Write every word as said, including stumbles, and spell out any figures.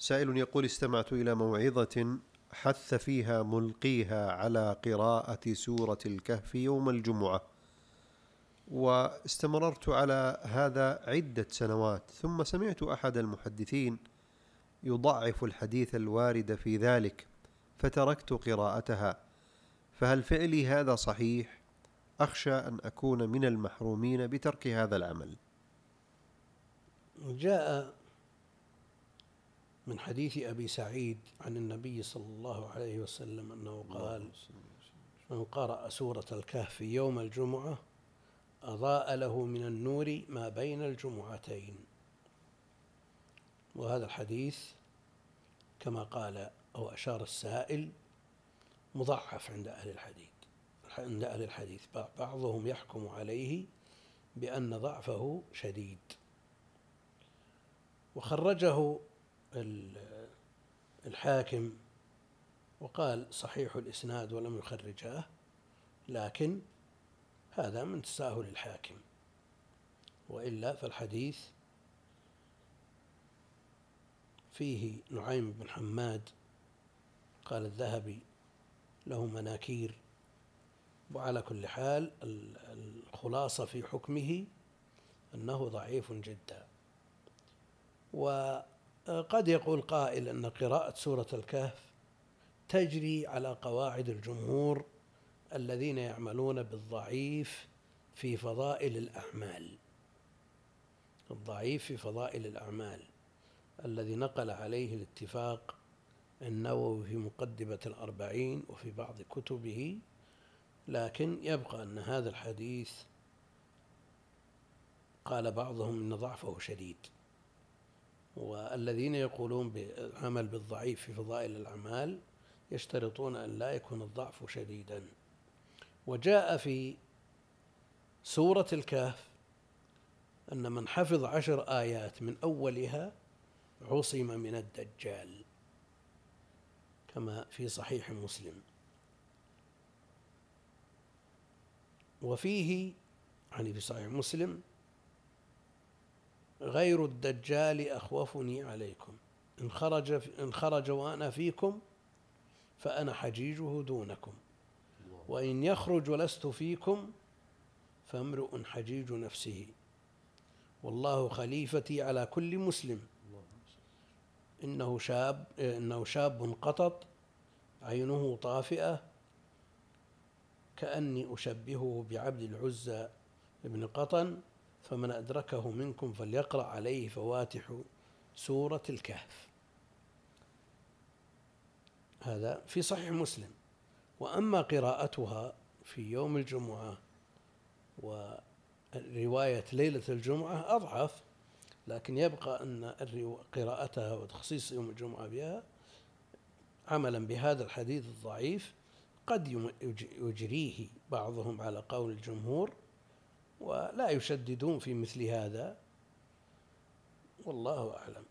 سائل يقول: استمعت إلى موعظة حث فيها ملقيها على قراءة سورة الكهف يوم الجمعة، واستمررت على هذا عدة سنوات، ثم سمعت أحد المحدثين يضعف الحديث الوارد في ذلك فتركت قراءتها، فهل فعلي هذا صحيح؟ أخشى أن أكون من المحرومين بترك هذا العمل. جاء من حديث أبي سعيد عن النبي صلى الله عليه وسلم أنه قال: من قرأ سورة الكهف يوم الجمعة أضاء له من النور ما بين الجمعتين. وهذا الحديث كما قال أو أشار السائل مضعف عند أهل الحديث عند أهل الحديث بعضهم يحكم عليه بأن ضعفه شديد، وخرجه الحاكم وقال صحيح الإسناد ولم يخرجاه، لكن هذا من تساهل الحاكم، وإلا فالحديث فيه نعيم بن حماد قال الذهبي له مناكير، وعلى كل حال الخلاصة في حكمه أنه ضعيف جدا. وقد يقول قائل أن قراءة سورة الكهف تجري على قواعد الجمهور الذين يعملون بالضعيف في فضائل الأعمال، الضعيف في فضائل الأعمال الذي نقل عليه الاتفاق النووي في مقدمة الأربعين وفي بعض كتبه، لكن يبقى أن هذا الحديث قال بعضهم إن ضعفه شديد، والذين يقولون بالعمل بالضعيف في فضائل الأعمال يشترطون أن لا يكون الضعف شديدا. وجاء في سورة الكهف أن من حفظ عشر آيات من أولها عصم من الدجال، كما في صحيح مسلم. وفيه يعني في صحيح مسلم: غير الدجال أخوفني عليكم، إن خرج, إن خرج وأنا فيكم فأنا حجيجه دونكم، وإن يخرج ولست فيكم فامرؤ حجيج نفسه، والله خليفتي على كل مسلم، إنه شاب إنه شاب قطط عينه طافئة كأني أشبهه بعبد العزى ابن قطن، فمن أدركه منكم فليقرأ عليه فواتح سورة الكهف. هذا في صحيح مسلم. وأما قراءتها في يوم الجمعة ورواية ليلة الجمعة أضعف، لكن يبقى أن قراءتها وتخصيص يوم الجمعة بها عملا بهذا الحديث الضعيف قد يجريه بعضهم على قول الجمهور، ولا يشددون في مثل هذا، والله أعلم.